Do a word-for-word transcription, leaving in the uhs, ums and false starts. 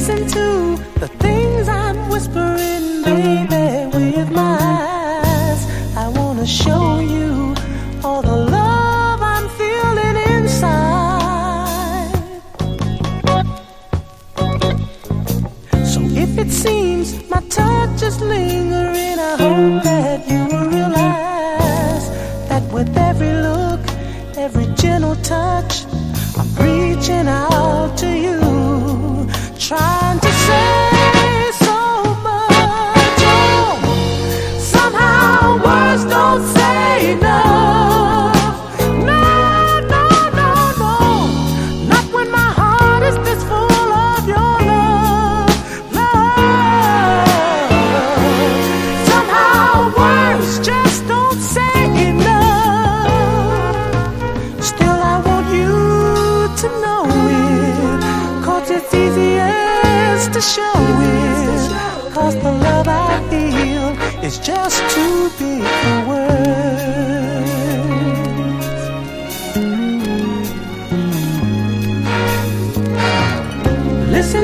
listen to the things I'm whispering, baby, with my eyes. I wanna show you all the love I'm feeling inside. So if it seems my touch is lingering, I hope that you will realize that with every look, every gentle touch, I'm reaching out to you, trying to say so much. Oh, somehow words don't say enough. No, no, no, no, not when my heart is this full of your love, love. Somehow words just don't say enough. Still I want you to know it, 'cause it's easiest to show it, 'cause the love I feel is just too big for words.